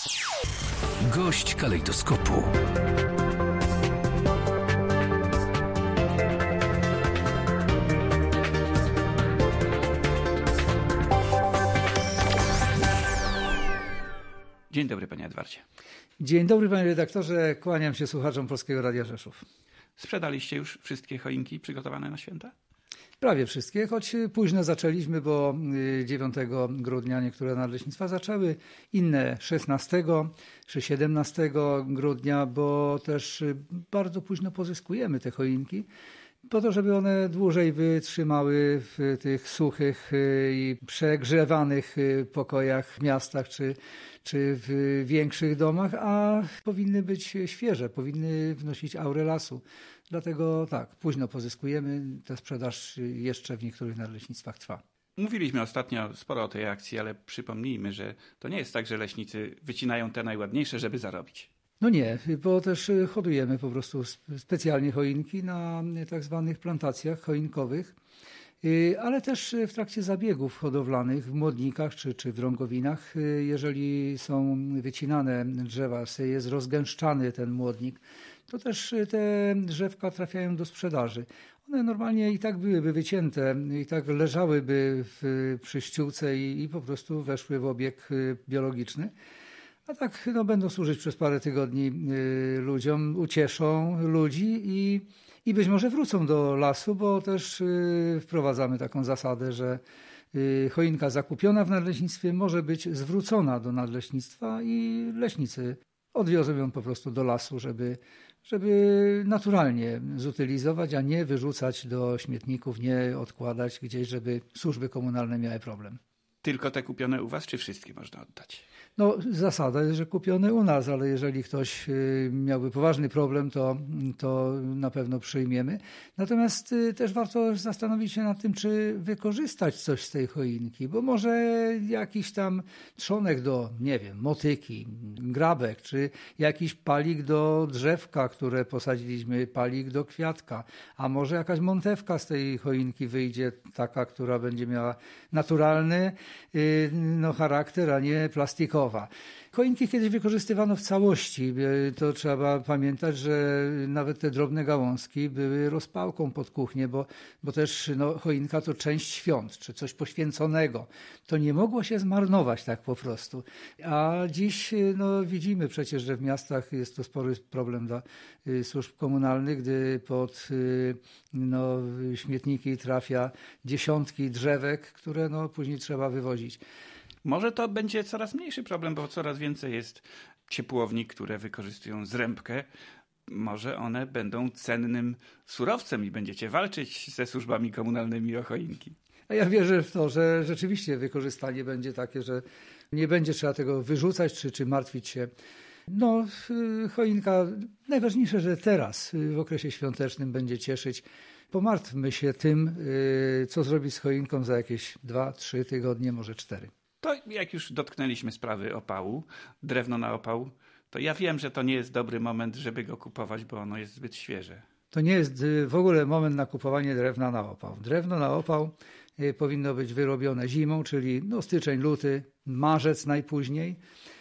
Gość kalejdoskopu. Dzień dobry, panie Edwardzie. Dzień dobry, panie redaktorze. Kłaniam się słuchaczom Polskiego Radia Rzeszów. Sprzedaliście już wszystkie choinki przygotowane na święta? Prawie wszystkie, choć późno zaczęliśmy, bo 9 grudnia niektóre nadleśnictwa zaczęły, inne 16 czy 17 grudnia, bo też bardzo późno pozyskujemy te choinki, po to, żeby one dłużej wytrzymały w tych suchych i przegrzewanych pokojach w miastach czy w większych domach, a powinny być świeże, powinny wnosić aurę lasu. Dlatego tak, późno pozyskujemy, ta sprzedaż jeszcze w niektórych nadleśnictwach trwa. Mówiliśmy ostatnio sporo o tej akcji, ale przypomnijmy, że to nie jest tak, że leśnicy wycinają te najładniejsze, żeby zarobić. No nie, bo też hodujemy po prostu specjalnie choinki na tak zwanych plantacjach choinkowych, ale też w trakcie zabiegów hodowlanych w Młodnikach czy w Drągowinach, jeżeli są wycinane drzewa, jest rozgęszczany ten młodnik, to też te drzewka trafiają do sprzedaży. One normalnie i tak byłyby wycięte, i tak leżałyby przy ściółce i po prostu weszły w obieg biologiczny. A tak będą służyć przez parę tygodni ludziom, ucieszą ludzi i być może wrócą do lasu, bo też wprowadzamy taką zasadę, że choinka zakupiona w nadleśnictwie może być zwrócona do nadleśnictwa i leśnicy odwiozą ją po prostu do lasu, żeby naturalnie zutylizować, a nie wyrzucać do śmietników, nie odkładać gdzieś, żeby służby komunalne miały problem. Tylko te kupione u was, czy wszystkie można oddać? No, zasada jest, że kupione u nas, ale jeżeli ktoś miałby poważny problem, to na pewno przyjmiemy. Natomiast też warto zastanowić się nad tym, czy wykorzystać coś z tej choinki, bo może jakiś tam trzonek do, nie wiem, motyki, grabek, czy jakiś palik do drzewka, które posadziliśmy, palik do kwiatka, a może jakaś montewka z tej choinki wyjdzie, taka, która będzie miała naturalny charakter, a nie plastikowa. Choinki kiedyś wykorzystywano w całości. To trzeba pamiętać, że nawet te drobne gałązki były rozpałką pod kuchnię, bo też choinka to część świąt, czy coś poświęconego. To nie mogło się zmarnować tak po prostu. A dziś widzimy przecież, że w miastach jest to spory problem dla służb komunalnych, gdy pod śmietniki trafia dziesiątki drzewek, które później trzeba wywozić. Może to będzie coraz mniejszy problem, bo coraz więcej jest ciepłowni, które wykorzystują zrębkę. Może one będą cennym surowcem i będziecie walczyć ze służbami komunalnymi o choinki. A ja wierzę w to, że rzeczywiście wykorzystanie będzie takie, że nie będzie trzeba tego wyrzucać czy martwić się. Choinka, najważniejsze, że teraz w okresie świątecznym będzie cieszyć. Pomartwmy się tym, co zrobić z choinką za jakieś 2-3 tygodnie, może 4. To jak już dotknęliśmy sprawy opału, drewno na opał, to ja wiem, że to nie jest dobry moment, żeby go kupować, bo ono jest zbyt świeże. To nie jest w ogóle moment na kupowanie drewna na opał. Drewno na opał powinno być wyrobione zimą, czyli styczeń, luty, marzec najpóźniej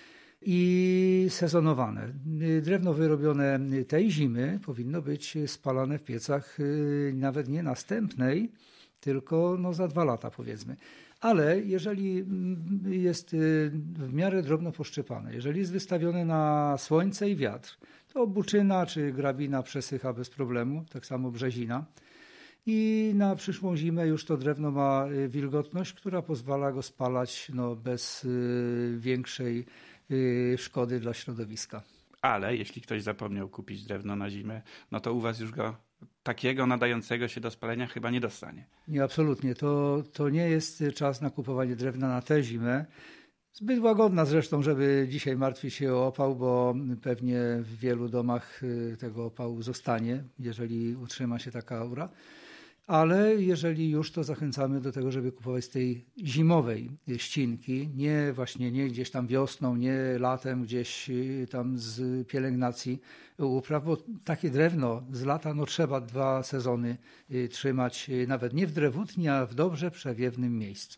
i sezonowane. Drewno wyrobione tej zimy powinno być spalane w piecach nawet nie następnej, tylko za 2 lata powiedzmy. Ale jeżeli jest w miarę drobno poszczepane, jeżeli jest wystawione na słońce i wiatr, to buczyna czy grabina przesycha bez problemu, tak samo brzezina. I na przyszłą zimę już to drewno ma wilgotność, która pozwala go spalać bez większej szkody dla środowiska. Ale jeśli ktoś zapomniał kupić drewno na zimę, to u was już go takiego nadającego się do spalenia chyba nie dostanie. Nie, absolutnie. To nie jest czas na kupowanie drewna na tę zimę. Zbyt łagodna zresztą, żeby dzisiaj martwić się o opał, bo pewnie w wielu domach tego opału zostanie, jeżeli utrzyma się taka aura. Ale jeżeli już, to zachęcamy do tego, żeby kupować z tej zimowej ścinki, nie gdzieś tam wiosną, nie latem gdzieś tam z pielęgnacji upraw, bo takie drewno z lata trzeba 2 sezony trzymać, nawet nie w drewutni, a w dobrze przewiewnym miejscu.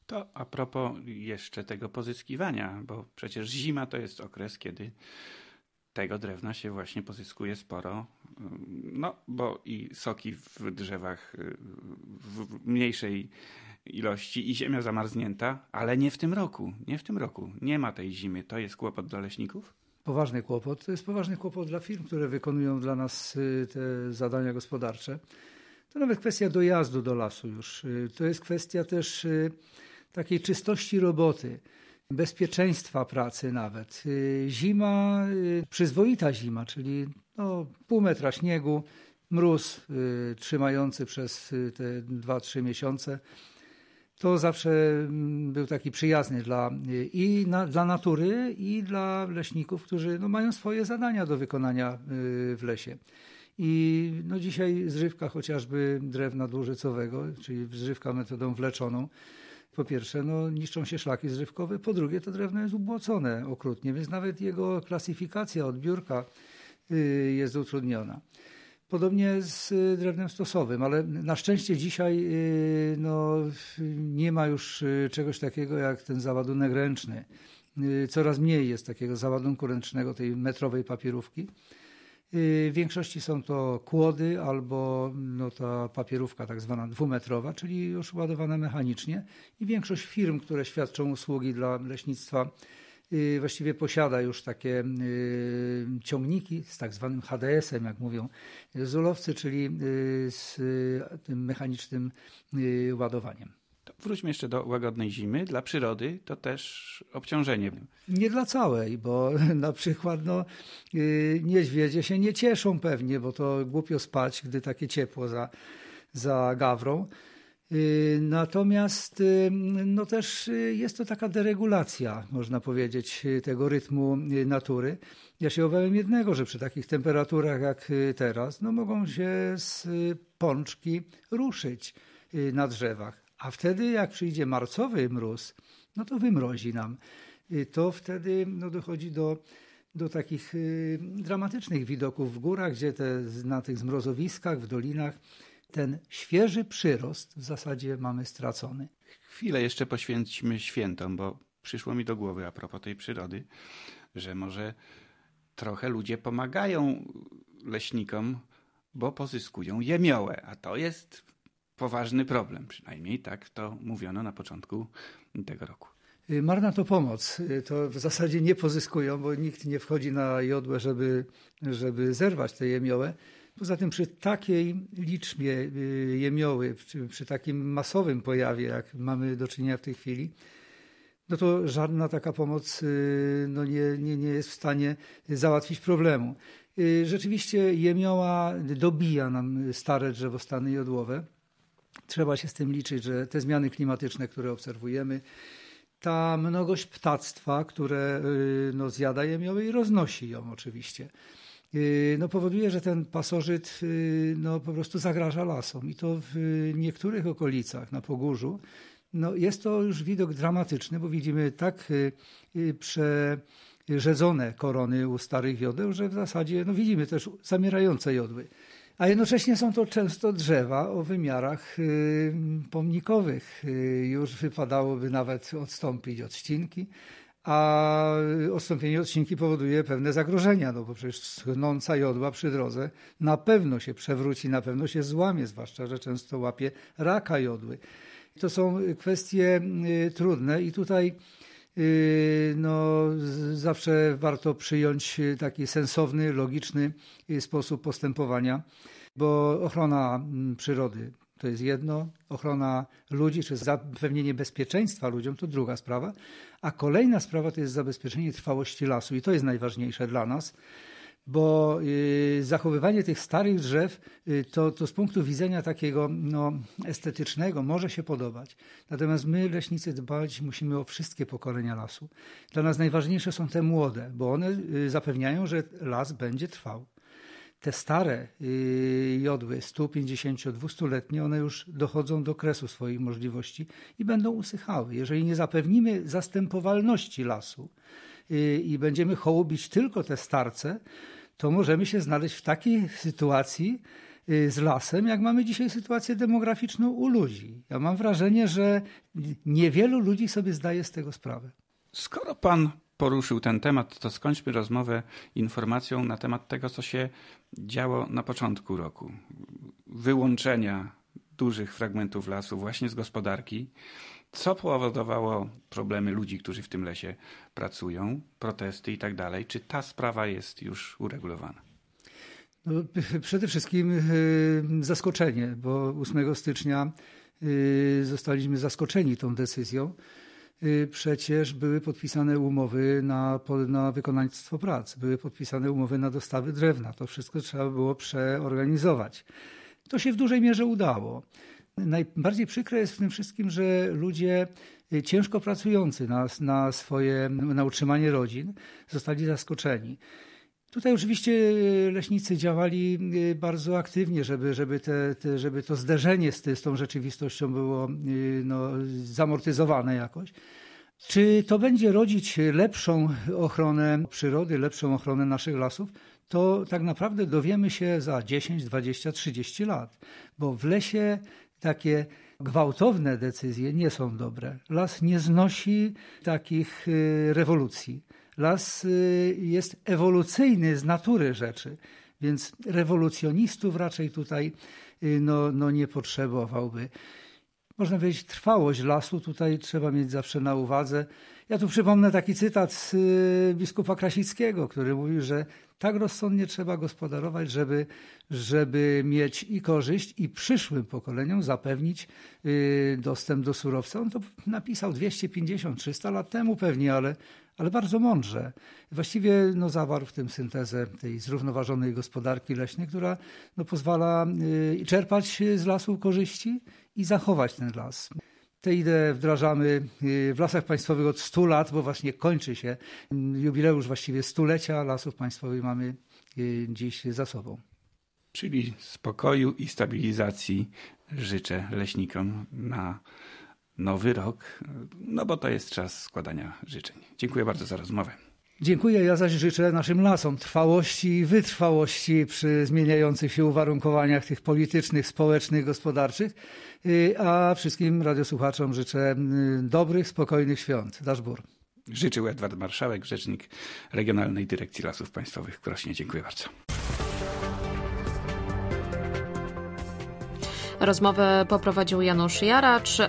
To a propos jeszcze tego pozyskiwania, bo przecież zima to jest okres, kiedy tego drewna się właśnie pozyskuje sporo, no bo i soki w drzewach w mniejszej ilości i ziemia zamarznięta, ale nie w tym roku, nie w tym roku. Nie ma tej zimy. To jest kłopot dla leśników? Poważny kłopot. To jest poważny kłopot dla firm, które wykonują dla nas te zadania gospodarcze. To nawet kwestia dojazdu do lasu już. To jest kwestia też takiej czystości roboty, bezpieczeństwa pracy nawet. Zima, przyzwoita zima, czyli pół metra śniegu, mróz trzymający przez te 2-3 miesiące. To zawsze był taki przyjazny dla natury i dla leśników, którzy mają swoje zadania do wykonania w lesie. I dzisiaj zżywka chociażby drewna dłużycowego, czyli zżywka metodą wleczoną, po pierwsze niszczą się szlaki zżywkowe, po drugie to drewno jest ubłocone okrutnie, więc nawet jego klasyfikacja odbiórka jest utrudniona. Podobnie z drewnem stosowym, ale na szczęście dzisiaj nie ma już czegoś takiego jak ten załadunek ręczny. Coraz mniej jest takiego załadunku ręcznego, tej metrowej papierówki. W większości są to kłody albo ta papierówka tak zwana dwumetrowa, czyli już ładowana mechanicznie. I większość firm, które świadczą usługi dla leśnictwa, właściwie posiada już takie ciągniki z tak zwanym HDS-em, jak mówią zulowcy, czyli z tym mechanicznym ładowaniem. To wróćmy jeszcze do łagodnej zimy. Dla przyrody to też obciążenie. Nie dla całej, bo na przykład niedźwiedzie się nie cieszą pewnie, bo to głupio spać, gdy takie ciepło za gawrą. Natomiast też jest to taka deregulacja, można powiedzieć, tego rytmu natury. Ja się obawiam jednego, że przy takich temperaturach jak teraz, mogą się pączki ruszyć na drzewach. A wtedy jak przyjdzie marcowy mróz, to wymrozi nam. To wtedy dochodzi do takich dramatycznych widoków w górach, gdzie na tych zmrozowiskach, w dolinach, ten świeży przyrost w zasadzie mamy stracony. Chwilę jeszcze poświęćmy świętom, bo przyszło mi do głowy a propos tej przyrody, że może trochę ludzie pomagają leśnikom, bo pozyskują jemiołę, a to jest poważny problem. Przynajmniej tak to mówiono na początku tego roku. Marna to pomoc. To w zasadzie nie pozyskują, bo nikt nie wchodzi na jodłę, żeby zerwać tę jemiołę. Poza tym przy takiej liczbie jemioły, przy takim masowym pojawie, jak mamy do czynienia w tej chwili, to żadna taka pomoc nie jest w stanie załatwić problemu. Rzeczywiście jemioła dobija nam stare drzewostany jodłowe. Trzeba się z tym liczyć, że te zmiany klimatyczne, które obserwujemy, ta mnogość ptactwa, które zjada jemiołę i roznosi ją oczywiście, powoduje, że ten pasożyt po prostu zagraża lasom. I to w niektórych okolicach na Pogórzu jest to już widok dramatyczny, bo widzimy tak przerzedzone korony u starych jodeł, że w zasadzie widzimy też zamierające jodły. A jednocześnie są to często drzewa o wymiarach pomnikowych. Już wypadałoby nawet odstąpić od ścinki, a odstąpienie od ścinki powoduje pewne zagrożenia, bo przecież schnąca jodła przy drodze na pewno się przewróci, na pewno się złamie, zwłaszcza, że często łapie raka jodły. To są kwestie trudne i tutaj zawsze warto przyjąć taki sensowny, logiczny sposób postępowania, bo ochrona przyrody to jest jedno, ochrona ludzi czy zapewnienie bezpieczeństwa ludziom to druga sprawa, a kolejna sprawa to jest zabezpieczenie trwałości lasu i to jest najważniejsze dla nas, bo zachowywanie tych starych drzew to z punktu widzenia takiego estetycznego może się podobać. Natomiast my, leśnicy, dbać musimy o wszystkie pokolenia lasu. Dla nas najważniejsze są te młode, bo one zapewniają, że las będzie trwał. Te stare jodły, 150-200-letnie, one już dochodzą do kresu swoich możliwości i będą usychały. Jeżeli nie zapewnimy zastępowalności lasu i będziemy hołubić tylko te starce, to możemy się znaleźć w takiej sytuacji, z lasem, jak mamy dzisiaj sytuację demograficzną u ludzi. Ja mam wrażenie, że niewielu ludzi sobie zdaje z tego sprawę. Skoro pan poruszył ten temat, to skończmy rozmowę informacją na temat tego, co się działo na początku roku. Wyłączenia dużych fragmentów lasu właśnie z gospodarki, co powodowało problemy ludzi, którzy w tym lesie pracują, protesty i tak dalej. Czy ta sprawa jest już uregulowana? No, przede wszystkim zaskoczenie, bo 8 stycznia zostaliśmy zaskoczeni tą decyzją. Przecież były podpisane umowy na wykonawstwo prac, były podpisane umowy na dostawy drewna. To wszystko trzeba było przeorganizować. To się w dużej mierze udało. Najbardziej przykre jest w tym wszystkim, że ludzie ciężko pracujący na utrzymanie rodzin zostali zaskoczeni. Tutaj oczywiście leśnicy działali bardzo aktywnie, żeby to zderzenie z tą rzeczywistością było zamortyzowane jakoś. Czy to będzie rodzić lepszą ochronę przyrody, lepszą ochronę naszych lasów? To tak naprawdę dowiemy się za 10, 20, 30 lat, bo w lesie takie gwałtowne decyzje nie są dobre. Las nie znosi takich rewolucji. Las jest ewolucyjny z natury rzeczy, więc rewolucjonistów raczej tutaj nie potrzebowałby. Można powiedzieć, trwałość lasu tutaj trzeba mieć zawsze na uwadze. Ja tu przypomnę taki cytat z biskupa Krasickiego, który mówił, że tak rozsądnie trzeba gospodarować, żeby mieć i korzyść, i przyszłym pokoleniom zapewnić dostęp do surowca. On to napisał 250-300 lat temu pewnie, ale bardzo mądrze. Właściwie zawarł w tym syntezę tej zrównoważonej gospodarki leśnej, która pozwala czerpać z lasu korzyści i zachować ten las. Tę ideę wdrażamy w Lasach Państwowych od 100 lat, bo właśnie kończy się jubileusz właściwie 100-lecia Lasów Państwowych mamy dziś za sobą. Czyli spokoju i stabilizacji życzę leśnikom na nowy rok, bo to jest czas składania życzeń. Dziękuję bardzo za rozmowę. Dziękuję, ja zaś życzę naszym lasom trwałości i wytrwałości przy zmieniających się uwarunkowaniach tych politycznych, społecznych, gospodarczych, a wszystkim radiosłuchaczom życzę dobrych, spokojnych świąt. Daszbur. Życzył Edward Marszałek, rzecznik Regionalnej Dyrekcji Lasów Państwowych w Krośnie. Dziękuję bardzo. Rozmowę poprowadził Janusz Jaracz,